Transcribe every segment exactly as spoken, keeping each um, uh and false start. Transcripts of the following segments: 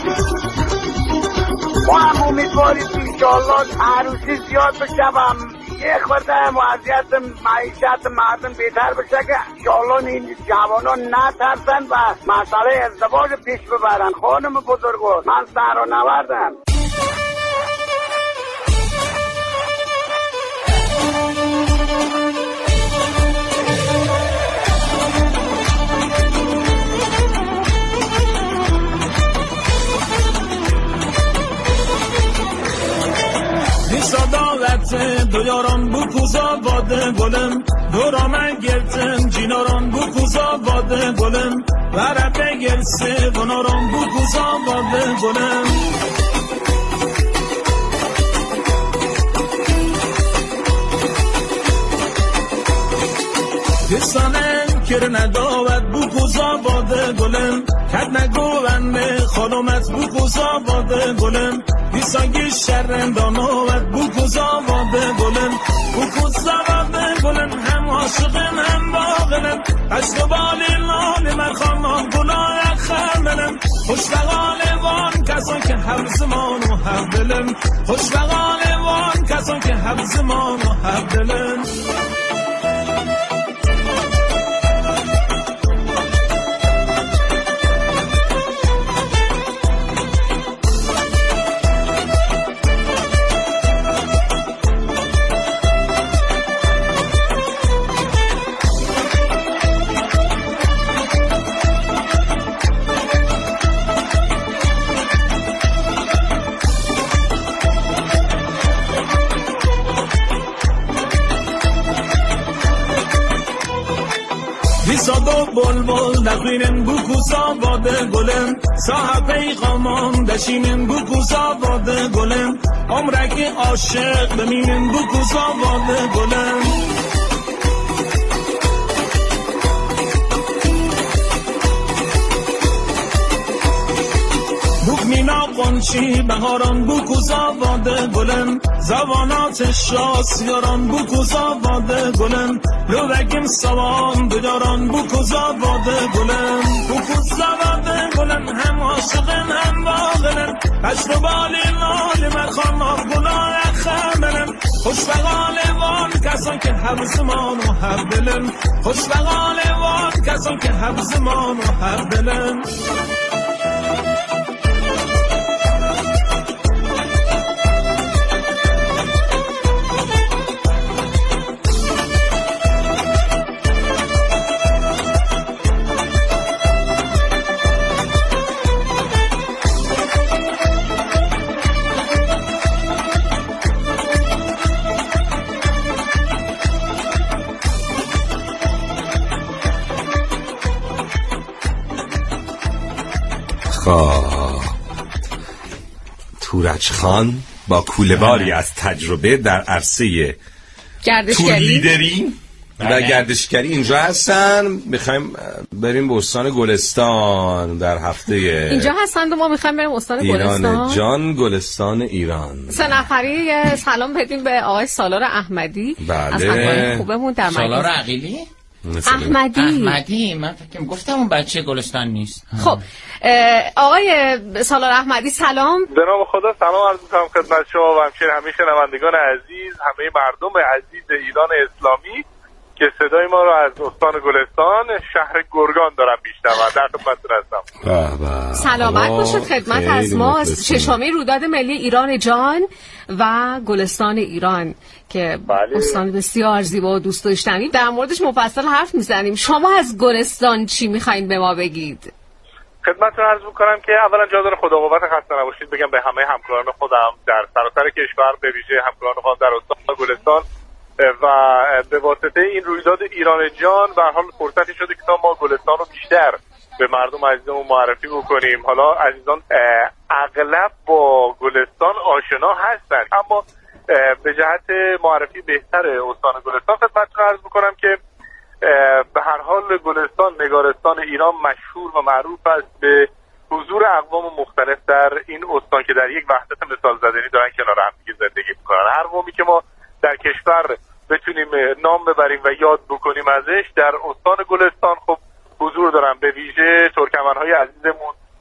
ما هم امیدواریم انشاءالله عروسی زیاد بشم، یه خورده وضعیت معیشت مردم بهتر بشه که انشاءالله این جوانان نترسن و مسئله ازدواج پیش ببرن. خانم بزرگوار، من سهر نوردم. سادالت دو یاران بو کوزا واده گلم دورا من گرتم جیناران بو کوزا واده گلم ورده گرسه وناران بو کوزا واده گلم دستانم کرنه داود بو کوزا واده گلم کد نگوونده خانومت بو کوزا واده گلم دیسانگی شرن دانوت بو کوزا واده گلم بو کوزا واده گلم هم عاشقم هم باغلم قشت و بالی لالی من خانم گناه خملم خوشبقال وان کسان که هر زمان و هر دلم خوشبقال وان کسان که هر زمان و هر دلم صدا بلبل دقیرن بو کوزا واده گلم صاحب پیغامان دشینن بو کوزا واده گلم عمرکی عاشق بمینن بو کوزا واده گلم بوک مینا قنچی بهاران بو کوزا واده گلم زوانات شاس یاران بو کوزا واده گلم لوگیم سوان بداران بو کوزا واده گلم بو کوزا واده گلم هم عاشقم هم باغلم قشت و بالی لالی من خانم گناه خملم خوشبقال وان کسان که هر زمان و هر دلم خوشبقال وان کسان که هر زمان و هر دلم تورج خان با کوله‌باری از تجربه در عرصه تولیدری و گردشگری اینجا هستن. میخوایم بریم به استان گلستان در هفته اینجا هستند و ما میخوایم بریم استان گلستان ایران جان گلستان ایران. سه نفری سلام بدیم به آقای سالار احمدی. بله. از همکاران خوبمون در سالار عقیلی احمدی احمدی من فکر گفتم اون بچه گلستان نیست. خب آقای سالار احمدی سلام. به نام خدا سلام عرض می‌کنم خدمت شما و همچنین همه شنوندگان عزیز، همه مردم عزیز ایران اسلامی که صدای ما رو از استان گلستان شهر گرگان دارم میشنوم. در خدمتتون هستم. سلامت باشید. خدمت از ما ششمین رویداد ملی ایران جان و گلستان ایران که بله. استان بسیار زیبا و دوست داشتنی، در موردش مفصل حرف میزنیم. شما از گلستان چی میخواین به ما بگید؟ خدمتتون عرض میکنم که اولا جا داره خدا قوت خسته نباشید بگم به همه همکاران خودم در سراسر کشور، به ویژه همکاران خودم در استان گلستان و به واسطه این رویداد ایران جان به هر حال فرصتی شده که تا ما گلستان رو بیشتر به مردم عزیزمون معرفی بکنیم. حالا عزیزان اغلب با گلستان آشنا هستند، اما به جهت معرفی بهتر استان گلستان خدمتتون عرض میکنم که به هر حال گلستان نگارستان ایران مشهور و معروف است به حضور اقوام مختلف در این استان که در یک وحدت مثال زدنی دارن کنار هم دیگه زندگی میکنن. هر قومی که ما در کشور بتونیم نام ببریم و یاد بکنیم ازش در استان گلستان خب حضور دارن. به ویژه ترکمن‌های عزیزمون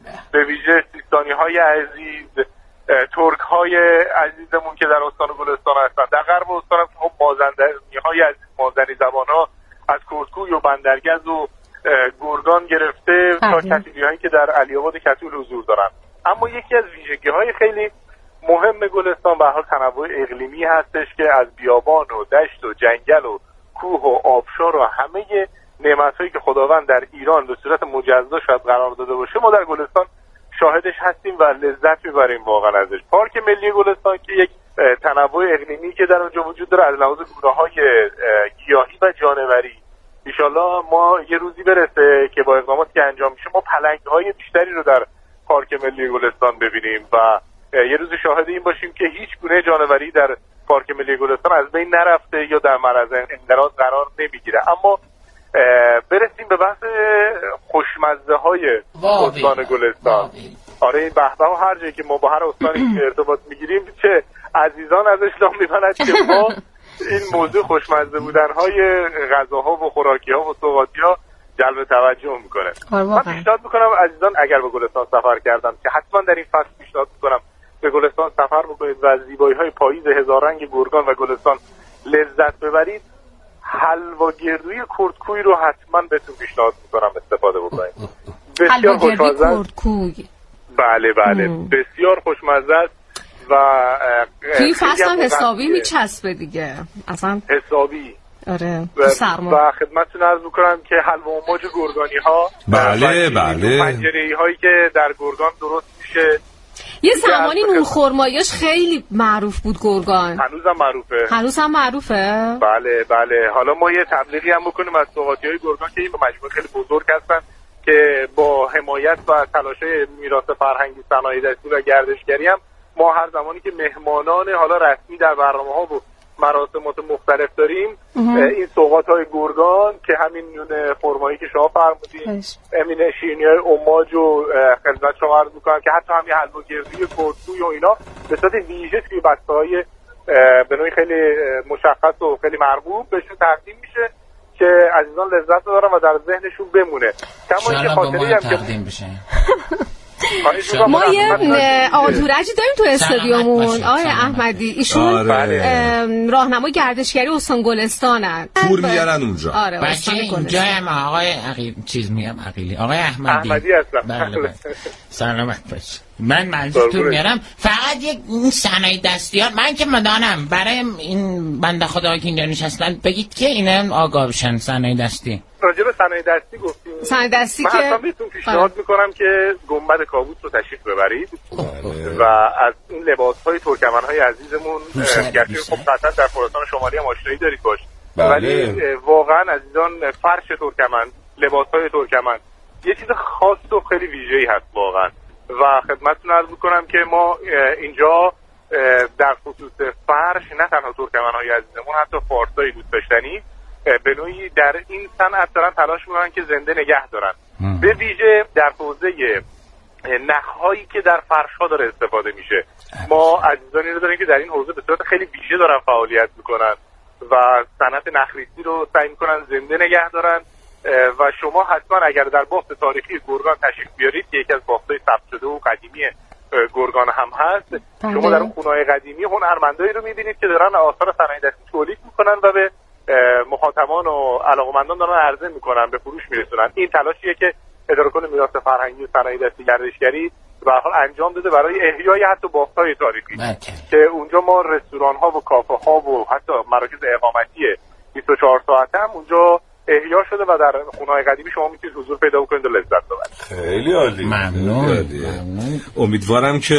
به ویژه سیستانی های عزیز، ترک های عزیزمون که در استان گلستان هستن، در غرب استان هم خب مازندرانی های عزیز، مازندرانی زبان ها از کردکوی و بندرگز و گرگان گرفته تا کتولی هایی که در علی‌آباد کتول حضور دارن. اما یکی از ویژگی های خیلی مهم گلستان به حال تنوع اقلیمی هستش که از بیابان و دشت و جنگل و کوه و آبشار و همه نعمت‌هایی که خداوند در ایران به صورت مجزا شاید قرار داده باشه ما در گلستان شاهدش هستیم و لذت میبریم واقعا ازش. پارک ملی گلستان که یک تنوع اقلیمی که در اونجا وجود داره از لحاظ گونه‌های گیاهی و جانوری، انشالله ما یه روزی برسه که با اقداماتی که انجام میشه ما پلنگ‌های بیشتری رو در پارک ملی گلستان ببینیم و یه روز شاهد این باشیم که هیچ گونه جانوری در پارک ملی گلستان از بین نرفته یا در معرض انقراض قرار نمیگیره. اما برسیم به بحث خوشمزه های استان گلستان. آره این بحث ها هر جایی که ما با هر استانی ارتباط میگیریم چه عزیزان ازش نام میبرند که ما این موضوع خوشمزه بودن های غذاها و خوراکی ها و سوغاتی ها جلب توجه میکنه. من پیشنهاد میکنم عزیزان اگر به گلستان سفر کردن که حتما در این فصل پیشنهاد میکنم به گلستان سفر بکنید و از زیبایی های پاییز هزار رنگ گرگان و گلستان لذت ببرید. حلوا گردوی کردکوی رو حتما بهتون پیشنهاد میکنم استفاده بکنید. بسیار خوشمزه کردکوی. بله بله ام. بسیار خوشمزه است و توی فصل هم حسابی میچسبه دیگه اصلا حسابی. آره و, و خدمتتون عرض میکنم که حلوا و موج گرگانی ها بله بله پنجره‌ای هایی که در گرگان درست میشه. یه زمانی نون خرماییش خیلی معروف بود گرگان. هنوزم معروفه. هنوزم معروفه؟ بله بله. حالا ما یه تبلیغی هم بکنیم از سوغاتی‌های گرگان که این مجموعه خیلی بزرگ هستن که با حمایت و تلاش‌های میراث فرهنگی، صنایع دستی و گردشگری هم ما هر زمانی که مهمانان حالا رسمی در برنامه‌ها و مراسمات مختلف داریم این سوغات‌های گرگان که همین نون خرمایی که شما فرمودین، همین شیرینی‌های اماج و خدمت شما عرض می‌کنم که حتی همین حلوا گردوی کردکوی و اینا به صورت ویژه توی بسته‌های به نوعی خیلی مشخص و خیلی مرغوب بهشون تقدیم میشه که عزیزان لذت ببرن و در ذهنشون بمونه. کما اینکه خاطری هم تقدیم بشه. ما یه آتورجی داریم تو استادیومون آقای احمدی، ایشون آره. راهنمای گردشگری استان گلستانن، تور میارن اونجا. آره بچه اینجا هم آقای عقیل چیز میگم عقیلی آقای احمدی احمدی هستم. بله بله. سلامت باش. من منظور تور میارم فقط یک این صنایع دستیار من که مدانم برای این بنده خدا که اینجا نشستن بگید که اینا آگاه بشن. صنایع دستی راجع به صنایع دستی گفتیم. صنایع دستی من که من بهتون پیشنهاد میکنم که گنبد کاووس رو تشریف ببرید و از این لباس‌های ترکمن‌های عزیزمون گرچه خب قطعا در خراسان شمالی هم آشنایی دارید باش، ولی واقعا عزیزان فرش ترکمن، لباس‌های ترکمن یه چیز خاص و خیلی ویژه‌ای هست واقعا و خدمتتون عرض میکنم که ما اینجا در خصوص فرش نه تنها ترکمن‌های عزیزمون حتی فارسای دوست داشتنی به نوعی در این صنعت دارن تلاش میکنن که زنده نگه دارن. به ویژه در حوزه نخهایی که در فرش‌ها داره استفاده میشه ما عزیزانی رو داریم که در این حوزه به صورت خیلی ویژه دارن فعالیت میکنن و صنعت نخریسی رو سعی میکنن زنده نگه دارن و شما حتما اگر در بافت تاریخی گرگان تشریف بیارید که یکی از بافت‌های ثبت شده و قدیمی گرگان هم هست، شما در اون خونه‌های قدیمی هنرمندایی رو میبینید که دارن آثار صنایع دستی تولید میکنن و به مخاطبان و علاقمندان دارن عرضه میکنن، به فروش میرسونن. این تلاشیه که اداره کل میراث فرهنگی و صنایع دستی گردشگری به هر حال انجام داده برای احیای حتی بافت‌های تاریخی که اونجا ما رستوران ها و کافه ها و حتی مراکز اقامتی بیست و چهار ساعته هم اونجا احیا شده و در خونه‌های قدیمی شما میتونید حضور پیدا بکنید و لذت ببرید. خیلی عالی. ممنون. امیدوارم که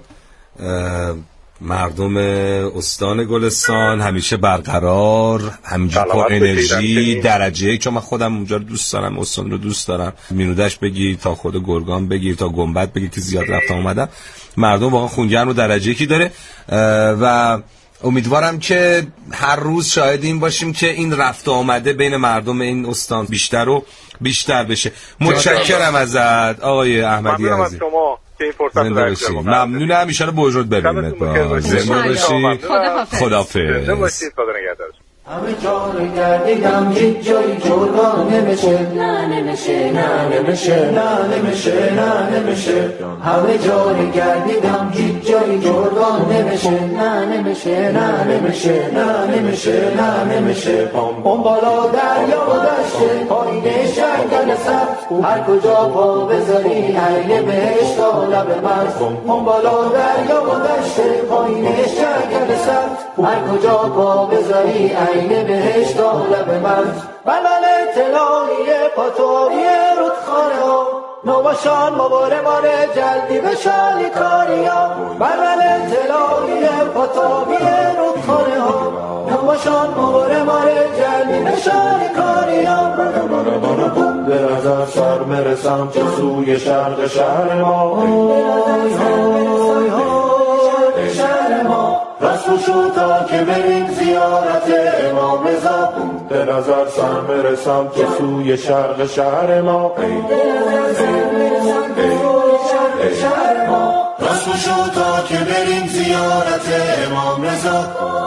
مردم استان گلستان همیشه برقرار، همینجور با انرژی درجه یک، چون من خودم اونجا رو دوست دارم، استان رو دوست دارم، مینودش بگیر تا خود گرگان بگیر تا گنبد بگیر که زیاد رفتم اومدم، مردم واقعا خونگرم و درجه یکی داره و امیدوارم که هر روز شاهد این باشیم که این رفت آمده بین مردم این استان بیشتر و بیشتر بشه. متشکرم ازت آقای احمدی عزیز. ممنونم، ان شاءالله بوجود ببینیمت. با زنده باشی. خداحافظ. خداحافظ. همه جا رو گردیدم هیچ جایی جدا نمیشه، نه نمیشه، نه نمیشه، نه نمیشه، نه نمیشه. همه جا رو گردیدم هیچ جایی جدا نمیشه، نه نمیشه، نه نمیشه، نه نمیشه، نه نمیشه. اون بالا دریا و دشته پایین شنگل سبز، هر کجا پا بذاری عین بهشت و لب مرز. اون بالا دریا و دشته پایین شنگل سبز، هر کجا پا بذاری عین بهشت و لب مرز. بلبل طلایی پاتوی رودخانه ها، نوباشان مباره ماره جلدی به شالی کاریا. بلبل طلایی پاتوی رودخانه ها، نوباشان مباره ماره جلدی به شالی کاریا. به نظر سر مرسم چه سوی شرق شهر ما، های های های شهر ما. رسم شد تا که بریم زیارت امام رضا، به نظر سر مرسم که سوی شرق شهر ما. به نظر سر مرسم که سوی شرق شهر ما. رسم شد تا که بریم زیارت امام رضا.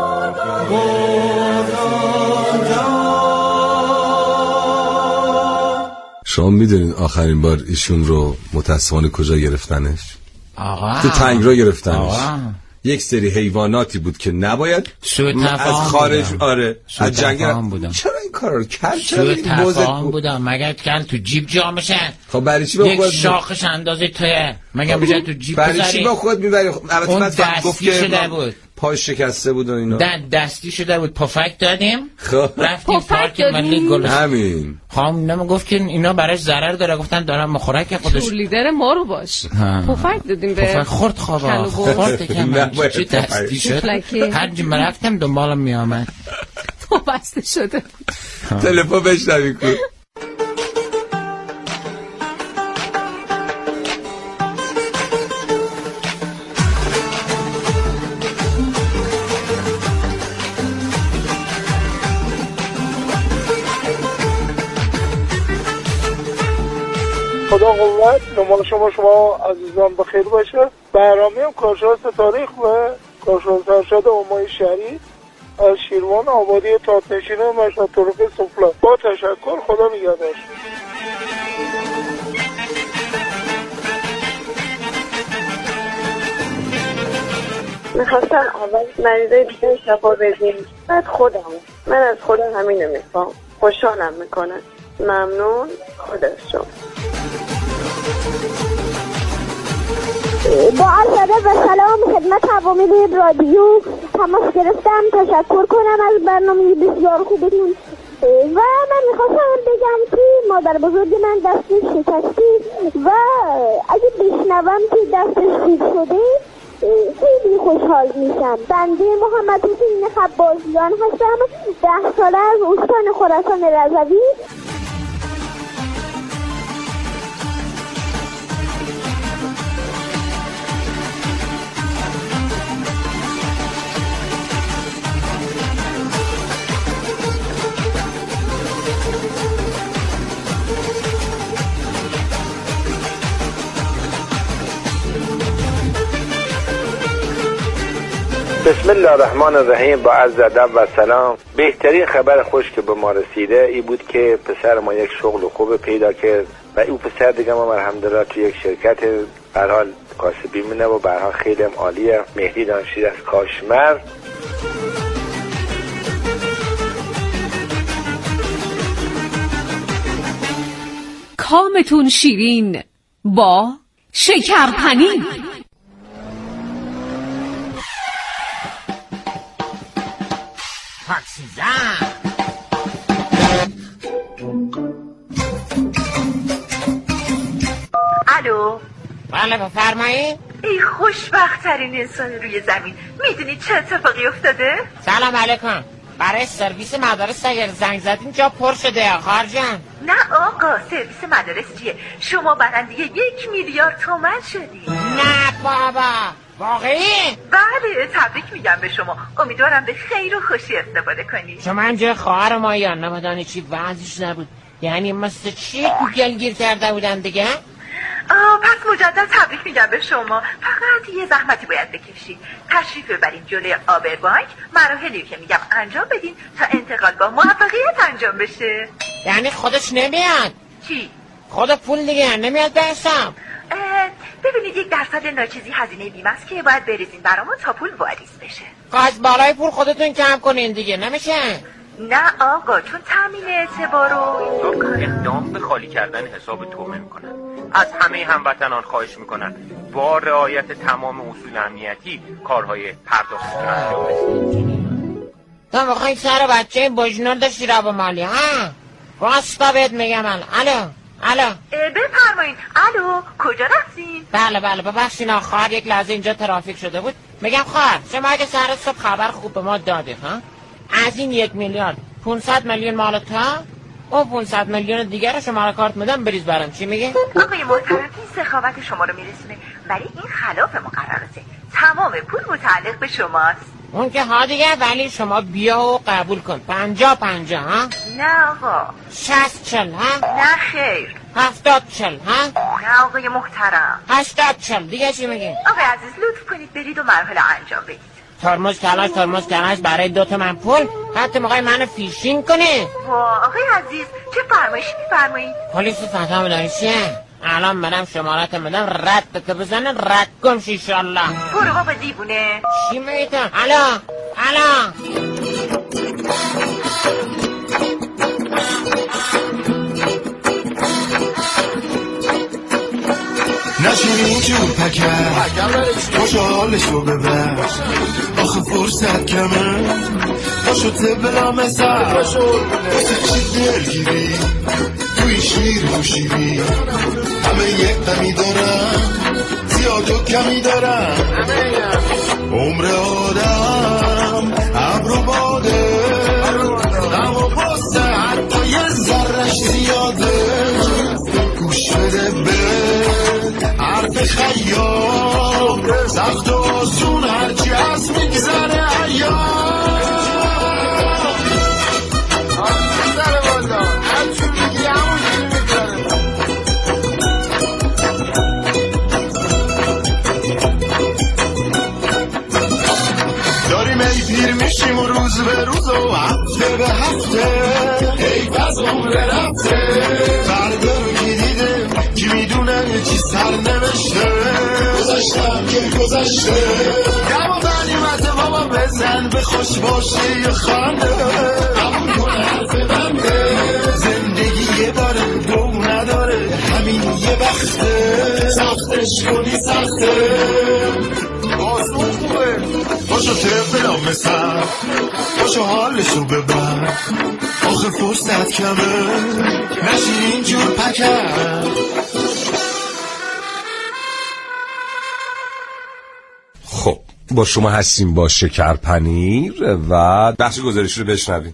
شما میدونین آخرین بار ایشون رو متاسفانه کجا گرفتنش؟ آقا تو تنگرا گرفتنش. آقا. یک سری حیواناتی بود که نباید از خارج بودم. آره از جنگل بودم. چرا این کارا رو کرد؟ چرا تفاهم بودم؟ مگر کن تو جیب جا میشه؟ خب برای چی با خودت یک شاخش اندازه توه مگر میشه تو جیب بذاری؟ برای چی با خودت میبری؟ البته من دستی شده بود، پاش شکسته بود و اینا. دست دستی شده بود، پفک دادیم. خب رفتیم پارک ملی گلستان. همین خانم گفت که اینا براش ضرر داره، گفتن دارم مخورک خودش. تو لیدر ما رو باش. پفک دادیم به پفک خورد خوابا. خورد که چه دستی شد. هر جا رفتم دنبالم میآمد. تو بسته شده. تلفن بشنوی کو. خدا قوت نمال شما شما عزیزان بخیر باشه. برنامه هم کارشناس تاریخ و کارشناس ارشد امای شهری از شیروان آبادی تاتنشین مشهد طرق سفلا. با تشکر، خدا نگهدار. میخواستم اول مریضای دیگه شفا بدیم، بعد خودم. من از خودم همینو میخوام، خوشحالم میکنه. ممنون، خدا شما. با عرض ادب و سلام خدمت عوامل رادیو تماس گرفتم. تشکر کنم از برنامه بسیار خوبتون و من میخواستم بگم که مادر بزرگ من دستش شکستی و اگه بشنوم که دستش خوب شده خیلی خوشحال میشم. بنده محمد حسین خبازیان هستم، ده ساله از استان خراسان رضوی. بسم الله الرحمن الرحیم. با عرض ادب و سلام. بهترین خبر خوش که به ما رسیده ای بود که پسر ما یک شغل خوب پیدا کرد و او پسر دیگه ما الحمدلله تو یک شرکت به هر حال کاسبی مونه و به هر حال خیلی هم عالیه. مهدی دانشجوی از کاشمر. کامتون شیرین با شکرپنیر. تاکسی زن. الو. بله بفرمایید. ای خوشبخت ترین انسان روی زمین، میدونی چه اتفاقی افتاده؟ سلام علیکم. برای سرویس مدارس اگر زنگ زدین جا پر شده آخر جان. نه آقا، سرویس مدارس چیه؟ شما برنده یک میلیارد تومن شدی. نه بابا، واقعی؟ بله، تبریک میگم به شما. امیدوارم به خیر و خوشی استفاده کنی. شما هم جای خواهر ما یا نمیدانی چی وضعش نبود، یعنی مثل چی گوگل گیر کرده بودن دیگه؟ آه پس مجدد تبریک میگم به شما. فقط یه زحمتی باید بکشید. تشریف ببرین جلوی آبربانک، مراحلی که میگم انجام بدین تا انتقال با موفقیت انجام بشه. یعنی خودش نمیاد؟ چی؟ خود پول دیگه نمیاد به حساب؟ ببینید یک درصد ناچیزی هزینه بیمه است که باید بریزین برامون تا پول واریز بشه. از بالای پول خودتون کم کنین دیگه، نمیشه؟ نه آقا، چون تامین اعتبار رو اقدام به خالی کردن حساب توبه میکنن. از همه هموطنان خواهش میکنن با رعایت تمام اصول امنیتی کارهای پرداختتون انجام بدید. تو میخوای سر بچه بجنور داشتی را به مالی ها؟ راستا بهت میگم الان. الو الو بفرمایین. الو کجا رفتین؟ بله بله ببخشین آخر یک لحظه اینجا ترافیک شده بود. میگم خواهر شما اگه سر صبح خبر خوب به ما دادی ها، از این یک میلیارد پونصد میلیون مال تا و پونصد میلیون دیگر رو شما را کارت میدم بریز برام. چی میگه؟ آقای محترم این سخاوت شما رو میرسونه، ولی این خلاف مقرراته. تمام پول متعلق به شماست. اون که ها دیگه، ولی شما بیا و قبول کن. پنجا پنجا ها؟ نه آقا. شست چل ها؟ نه خیر. هفتاد چل ها؟ نه آقای محترم. هشتاد چل دیگه چی میگه؟ آقای عزیز لطف کنید برید و مرحله انجام بدید. ترمز کلاش ترمز کلاش برای دوتا من پول. حتی موقعی منو فیشینگ کنه. وا آقای عزیز چه فرمایشی میفرمایید؟ پلیس فتح داری چیه؟ الان برم شمارت میدم رد تو بزنه رد گمش ایشالله. برو بابا دیوونه. چی میگی تو؟ الو الو نشین اینجور پکر خوشحالش رو ببر، آخه فرصت کمه پاشو تبلا مثل واسه چی دلگیری توی شیر و شیری، همه یک دمی دارن زیاد و کمی دارن، عمر آدم ابرو باده اما باسه حتی یه ذرش زیاده. گوش بده به حرف خیام، سخت و آسون هرچی از میگذره ایام. داریم ای پیر میشیم و روز به روز و هفته به هفته ای بز عمر رفته. فردا رو کی دیده کی میدونه چی سر نوشته، گذاشتم که گذشته. دما غنیمت بابا بزن به خوش باشه یه خانده، قبول کن حرف بنده. زندگی یه باره دو نداره همین یه بخته، سختش کنی سخته آسون خوبه. باشو تبلا مثل باشو حالشو ببر، آخه فرصت کمه نشین اینجور پکر. خب با شما هستیم با شکر پنیر و بخش گزارش رو بشنویم.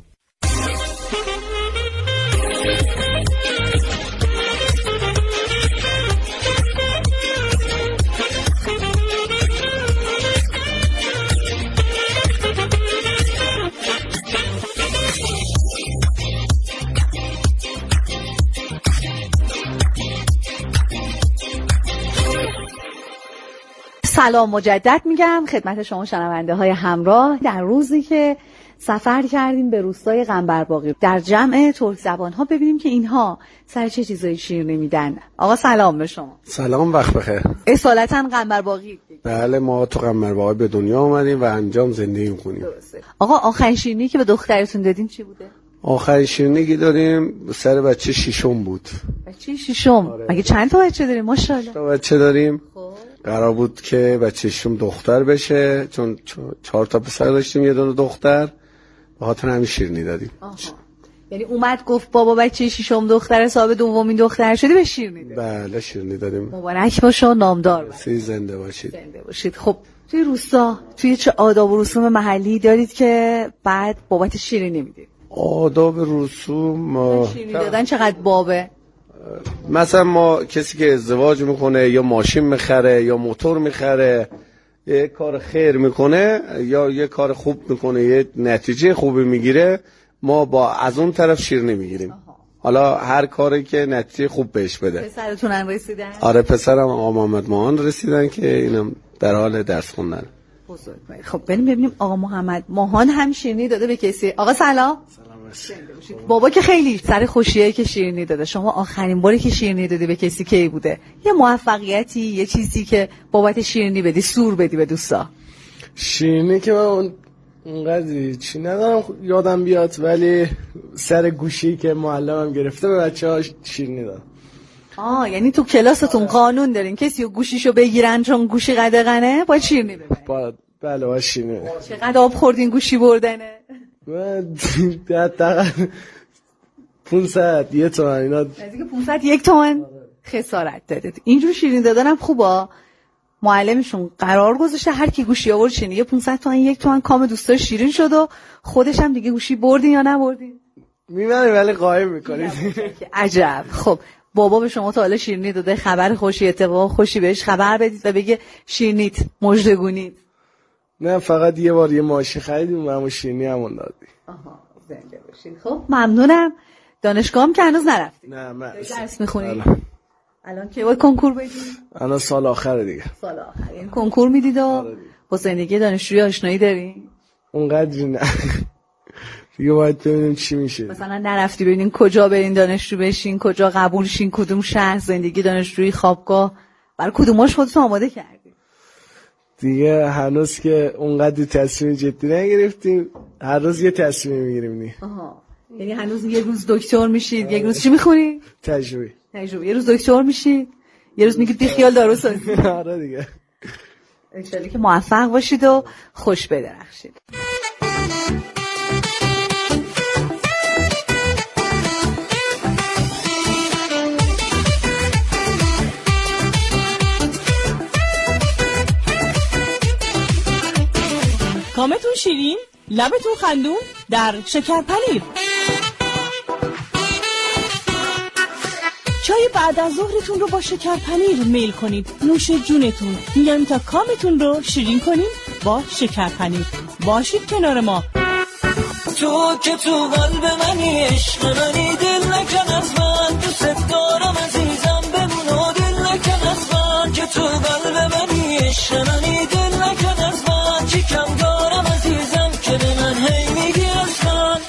سلام مجدد میگم خدمت شما شنونده های همراه. در روزی که سفر کردیم به روستای قنبرباغی در جمع ترک زبان ها ببینیم که اینها سر چه چیزایی شیرینی میدن. آقا سلام به شما. سلام وقت بخیر. اصالتا قنبرباغی؟ بله ما تو قنبرباغی به دنیا اومدیم و انجام زندگی میکنیم. درسته. آقا آخرین شیرینی که به دخترتون دادین چی بوده؟ آخرین شیرینی که دادیم سر بچه شیشم بود. بچه شیشم؟ آره. مگه چند تا بچه داریم ماشاءالله؟ تا بچه داریم. خب قرار بود که بچه شیشم دختر بشه، چون چهار تا پسر داشتیم یه دونه دختر، به خاطر همین شیرینی دادیم. آها. یعنی اومد گفت بابا بچه شیشم دختر صاحب دومین دختر شدی به شیرینی دادیم. بله شیرینی دادیم. مبارک باشه و نامدار باشه. زنده باشید. زنده باشید. خب توی روستا توی چه آداب و رسوم محلی دارید که بعد بابت شیرینی میدید؟ آداب رسوم شیرینی دادن چقدر بابه؟ مثلا ما کسی که ازدواج میکنه یا ماشین میخره یا موتور میخره، یه کار خیر میکنه یا یه کار خوب میکنه، یه نتیجه خوبی میگیره، ما با از اون طرف شیرینی میگیریم. حالا هر کاری که نتیجه خوب بهش بده. پسرتونن رسیدن؟ آره پسرم آقا محمد ماهان رسیدن که اینم در حال درس خوندن. خب بریم ببینیم آقا محمد ماهان هم شیرینی داده به کسی. آقا سلام. سلام. بابا که خیلی سر خوشیه که شیرینی داده. شما آخرین باری که شیرینی دادی به کسی کی بوده؟ یه موفقیتی، یه چیزی که بابت شیرینی بدی، سور بدی به دوستا؟ شیرینی که من اونقدر چی ندارم یادم بیاد، ولی سر گوشی که معلمم گرفته به بچه‌ها شیرینی دادم. آه یعنی تو کلاستون قانون دارین کسی رو گوشیشو بگیرن چون گوشی قدغنه باید شیرینی ببرن؟ باید. بله باید شیرینی. چقدر آب خوردین گوشی بردنه؟ من دقیقا پونصد یه تومن اینا نزدیک پونصد یک تومن خسارت داده. اینجور شیرین دادن هم خوبه. معلمشون قرار گذاشته هر کی گوشی آورد شیرینی یه پونصد تومن یک تومن کام دوستا شیرین شد و خودش هم دیگه گوشی بردین یا نبردین؟ میبریم ولی قایم میکنید. عجب. خب بابا به شما تا حالا شیرینی داده؟ خبر خوشی اتفاق خوشی بهش خبر بدید و بگه شیرینیت مژدگونید؟ نه فقط یه بار یه ماشین خریدیم و همون شیرینی همون دادی. آها زنده باشین. خب ممنونم. دانشگاه هم که هنوز نرفتی؟ نه من درس میخونی؟ الان که باید کنکور بدی؟ الان سال آخره دیگه. سال آخر یعنی کنکور میدید و با زندگی دانشجویی آشنایی داری؟ اونقدری نه. دیگه باید ببینیم چی میشه. مثلا نرفتی ببینین کجا برین دانشجو بشین، کجا قبول شین، کدوم شهر، زندگی دانشجویی، خوابگاه، برای کدوماش خودتون آماده کردی؟ دیگه هنوز که اونقدر تصمیم جدی نگرفتیم، هر روز یه تصمیم میگیریم. نی آها یعنی هنوز یه روز دکتر میشید، یک روز چی میخونی؟ تجربه. تجربه. یه روز دکتر میشید، یه روز میگید بی خیال دارو سازی. آره دیگه. ان شاءالله که موفق باشید و خوش بدرخشید. کامتون شیرین، لبتون خندون در شکرپنیر. چای بعد از ظهرتون رو با شکرپنیر میل کنید. نوش جونتون. میگم تا کامتون رو شیرین کنیم با شکرپنیر. باشید کنار ما. تو که تو قلب منی، عشق منی، دل نکن از من، دوست دارم عزیزم بمون و دل نکن از من. که تو قلب منی، عشق منی، دل نکن از من. چی کم دارم عزیزم که به من هی میگی از من.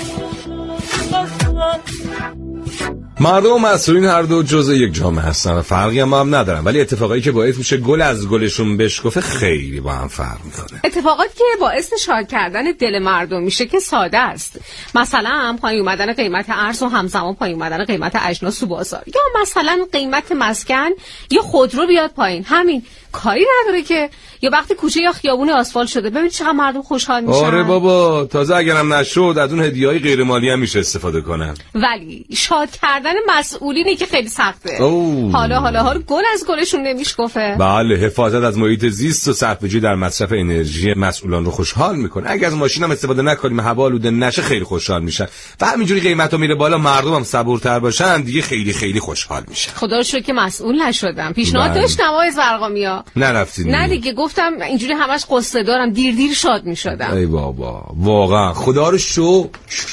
مردم و مسئولین هر دو جزء یک جامعه هستن و فرقی هم, هم ندارن، ولی اتفاقایی که باعث میشه گل از گلشون بشکفه خیلی با هم فرق میکنه. اتفاقاتی که باعث شاد کردن دل مردم میشه که ساده است. مثلا پایین اومدن قیمت ارز و همزمان پایین اومدن قیمت اجناس تو بازار، یا مثلا قیمت مسکن یا خودرو بیاد پایین. همین کاری نداره که یا وقتی کوچه یا خیابون آسفالت شده ببین چقدر مردم خوشحال میشن. آره بابا، تازه اگرم نشد از اون هدیه‌های غیر مالی هم میشه استفاده کنن. ولی شاد کردن مسئولینی که خیلی سخته. اوه. حالا حالا حالا گل از گلشون نمیشکفه. بله، حفاظت از محیط زیست و صرفه‌جویی در مصرف انرژی مسئولان رو خوشحال میکنه. اگه از ماشین هم استفاده نکنیم، هوا آلوده نشه، خیلی خوشحال میشن. و همینجوری قیمتا میره بالا، مردم هم صبورتر باشن، دیگه خیلی خیلی خوشحال میشن. خدا رو شکر که مسئول نشدم. پیشنهاد داشتم آقای زرقامیا. نرفتین؟ نه دیگه، گفتم اینجوری همش قصه دارم، دیر دیر شاد میشدم. ای بابا واقعا خدا رو شکر.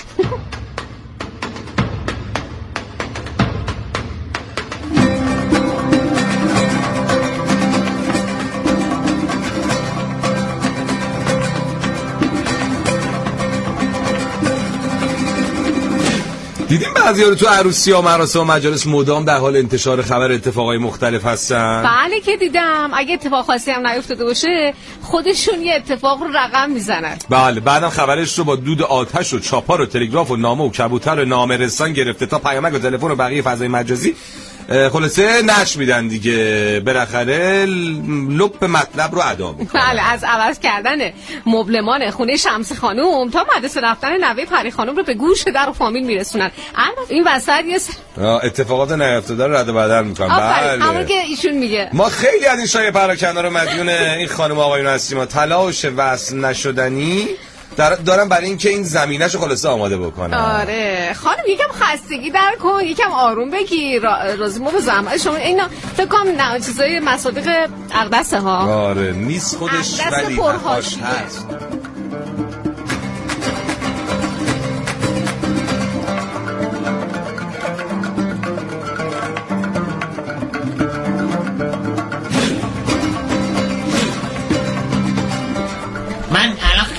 دیدیم بعضی‌ها رو تو عروسی‌ها و مراسم و مجالس مدام در حال انتشار خبر اتفاقای مختلف هستن. بله که دیدم. اگه اتفاق خاصی هم نیفتاده باشه خودشون یه اتفاق رو رقم میزنن. بله، بعدم خبرش رو با دود آتش و چاپار و تلگراف و نامه و کبوتر و نامه‌رسان گرفته تا پیامک و تلفن و بقیه فضای مجازی خلاصه نش میدن دیگه. بالاخره لب مطلب رو ادا میکنن. بله، از عوض کردن مبلمان خونه شمس خانم تا مدرسه رفتن نوه پری خانم رو به گوش در و فامیل میرسونن. البته این وسط یه اتفاقات نیفتاده رو رد و بدل میکنن. بله، اما که ایشون میگه ما خیلی از این شایعه پراکندا رو مدیون این خانم آقایون هستیم. ما تلاش وصل نشدنی دارم برای اینکه این زمینه‌شو خلاصه آماده بکنم. آره خانم، یکم خستگی در کن، یکم آروم بگیر. رازیمو به زحمت شما اینا فکر کنم نه چیزای مصادیق اقدسه ها. آره نیست خودش ولی حقاش هست.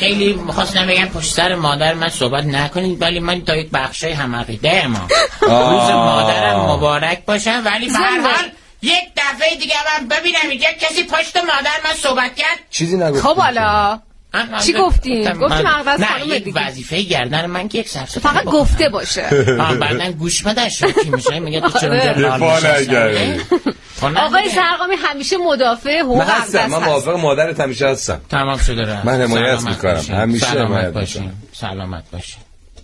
خیلی خواستم بگم پشت سر مادر من صحبت نکنید، ولی من تا یک بخشای هم عقیده ما روز مادرم مبارک باشم، ولی به هر حال یک دفعه دیگه من ببینم اینجا کسی پشت مادر من صحبت کرد. چیزی نگفتم. خب حالا چی گفتین؟ گفتیم مقدس خانم دیگه. نه وظیفه گردن من که یک سرسفره فقط گفته باشه. آه بعدن گوش بده شوکی میشه میگه تو چرا اونجا نال آقای زرقامی همیشه مدافع حقوق من هستم، من موافق مادرت همیشه هستم. تمام شده رفت. من حمایت میکنم همیشه. سلامت باشین. سلامت باشین.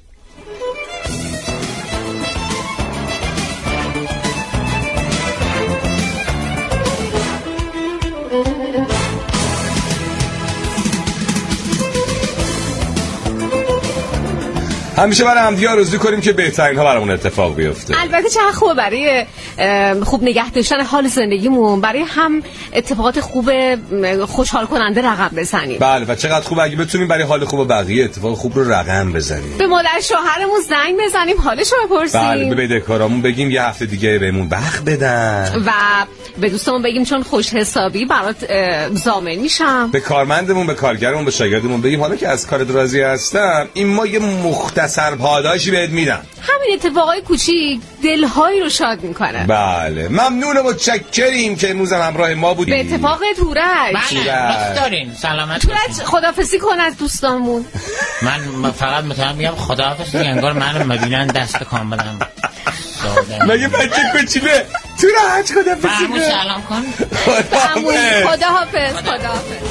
همیشه برای همدیگه آرزو کنیم که بهترین ها برامون اتفاق بیفته. البته چقدر خوبه برای خوب نگه داشتن حال زندگیمون، برای هم اتفاقات خوب خوشحال کننده رقم بزنیم. بله و چقدر خوبه اگه بتونیم برای حال خوب بقیه اتفاق خوب رو رقم بزنیم. به مادر شوهرمون زنگ بزنیم، حالش رو بپرسیم. بله، به بدهکارامون بگیم یه هفته دیگه بهمون وقت بدن. و به دوستمون بگیم چون خوش حسابی برات ضامن میشم. به کارمندمون، به کارگرمون، به شاگردمون بگیم حالا که از کارت راضی هستم، این ما یه مختصر پاداشی بهت میدم. همین اتفاقای کوچیک دلهایی رو شاد میکنه. بله، ممنون و متشکریم که امروز همراه ما بودید. به اتفاق تورج. بله، وقت دارین. سلامت باشین. تورج خداحافظی کن از دوستامون. من فقط میتونم بگم خداحافظ، انگار منو میبینن دست کاملم. مگه بچه کوچیله تورج خداحافظی کن. سلام کن. خداحافظ. خداحافظ.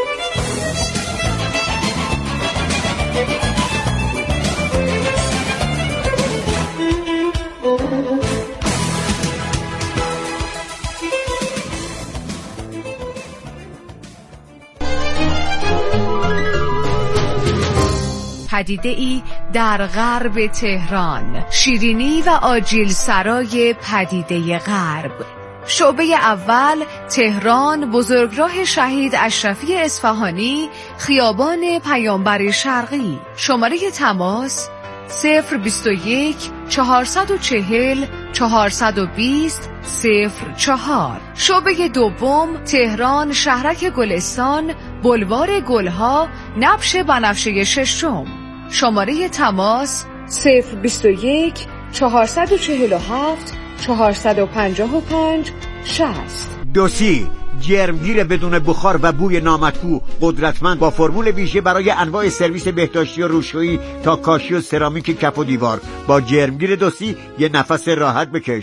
پدیده ای در غرب تهران، شیرینی و آجیل سرای پدیده غرب. شعبه اول تهران، بزرگراه شهید اشرفی اصفهانی، خیابان پیامبر شرقی. شماره تماس صفر بیست و یک چهارصد و چهل چهارصد و بیست صفر چهار. شعبه دوم تهران، شهرک گلستان، بلوار گلها، نبش بنفشه ششم. شماره تماس صفر بیست و یک چهارصد و چهل و هفت چهارصد و پنجاه و پنج شصت. دوسی جرمگیر بدون بخار و بوی نامطبوع، قدرتمند، با فرمول ویژه برای انواع سرویس بهداشتی و روشویی تا کاشی و سرامیک کف و دیوار. با جرمگیر دوسی یه نفس راحت بکش.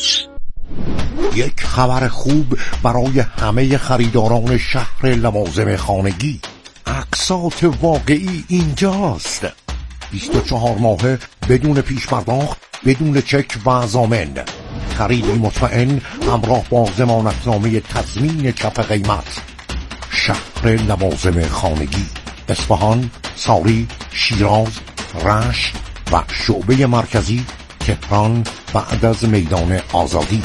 یک خبر خوب برای همه خریداران شهر لوازم خانگی. اقساط واقعی اینجاست. بیست و چهار ماهه بدون پیش پرداخت، بدون چک و ضامن. خریدی مطمئن همراه با ضمانتنامه تضمین کف قیمت. شهر لوازم خانگی، اصفهان، ساری، شیراز، رشت و شعبه مرکزی تهران بعد از میدان آزادی.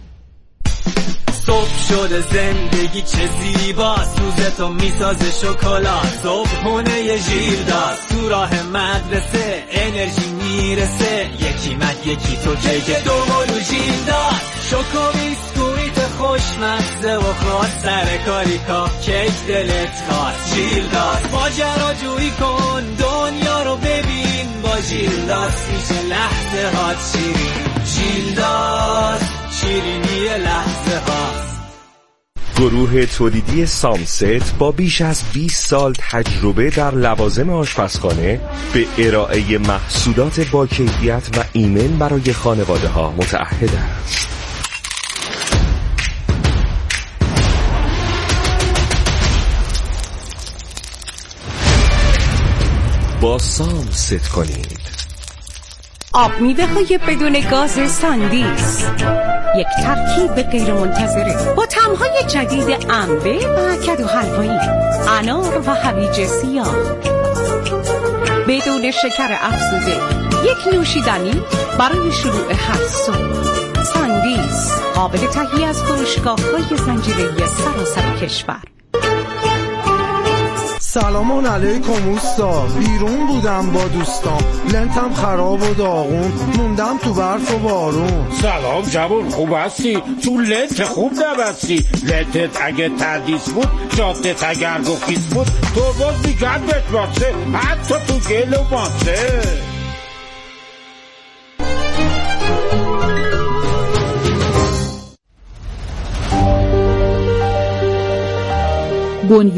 صبح شده زندگی چه زیباست، روزتو میسازه شکلات، صبحونه ژیلداست، تو راه مدرسه انرژی میرسه، یکی من یکی تو کیک دومونو ژیلداست، شوکو بیسکویت خوشمزه و خاص، سر کاری کاپ کیک دلت خواست، ژیلداست ماجراجویی کن دنیا رو ببین، با ژیلداست میشه لحظه هات شیرین، ژیلداست شیرینی لحظه هاست. گروه تولیدی سامست با بیش از بیست سال تجربه در لوازم آشپزخانه به ارائه محصولات با کیفیت و ایمن برای خانواده ها متعهد است. با سامست کنید. آب میوه های بدون گاز ساندیس، یک ترکیب غیر منتظره با طعم‌های جدید انبه و کدو حلوایی، انار و هویج سیاه، بدون شکر افزوده، یک نوشیدنی برای شروع هر صبح. ساندیس قابل تهیه از فروشگاه‌های زنجیره‌ای سراسر کشور. سلام علیکم اوستا، بیرون بودم با دوستام، لنتم خراب و داغون، موندم تو برف و بارون. سلام جوون، خوب هستی؟ تو لنت خوب نبستی، لنتت اگه تردیس بود، جادت اگر گفیس بود، تو باز میگن بتماسه، حتی تو گل و ماسه. بنیاد